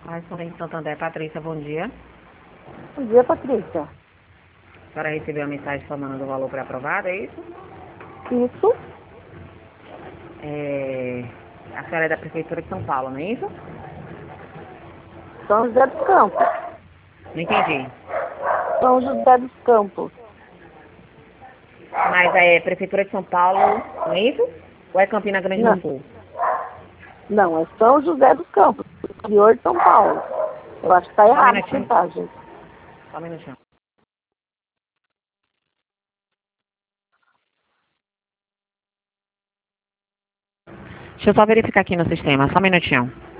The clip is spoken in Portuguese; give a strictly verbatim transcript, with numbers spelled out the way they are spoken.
Correspondente Santander, Patrícia, bom dia. Bom dia, Patrícia. A senhora recebeu a mensagem informando do valor pré-aprovado, é isso? Isso? É... A senhora é da Prefeitura de São Paulo, não é isso? São José dos Campos. Não entendi. São José dos Campos. Mas é Prefeitura de São Paulo, não é isso? Ou é Campina Grande Não, do Sul? não, é São José dos Campos, interior de São Paulo. Eu acho que está Só um errado a minutinho. mensagem. Só um minutinho. Deixa eu só verificar aqui no sistema, só um minutinho.